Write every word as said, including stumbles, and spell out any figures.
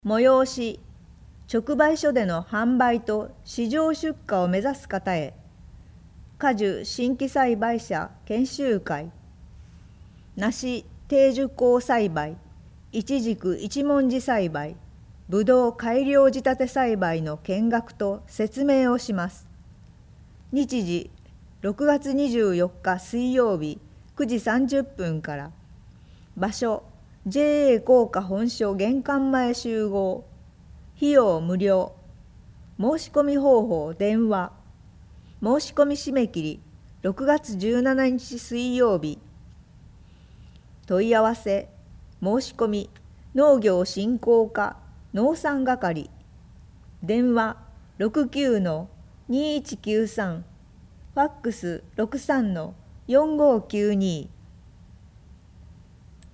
催し、直売所での販売と市場出荷を目指す方へ、果樹新規栽培者研修会、梨定樹耕栽培、いちじく一文字栽培、ぶどう改良仕立て栽培の見学と説明をします。日時、ろくがつにじゅうよっか水曜日くじさんじゅっぷんから。場所、ジェーエー 工科本所玄関前集合。費用無料。申し込み方法電話。申し込み締め切りろくがつじゅうしちにち水曜日。問い合わせ、申し込み、農業振興課農産係。電話 ろくきゅうのにいちきゅうさん、ファックス ろくさんのよんごきゅうに。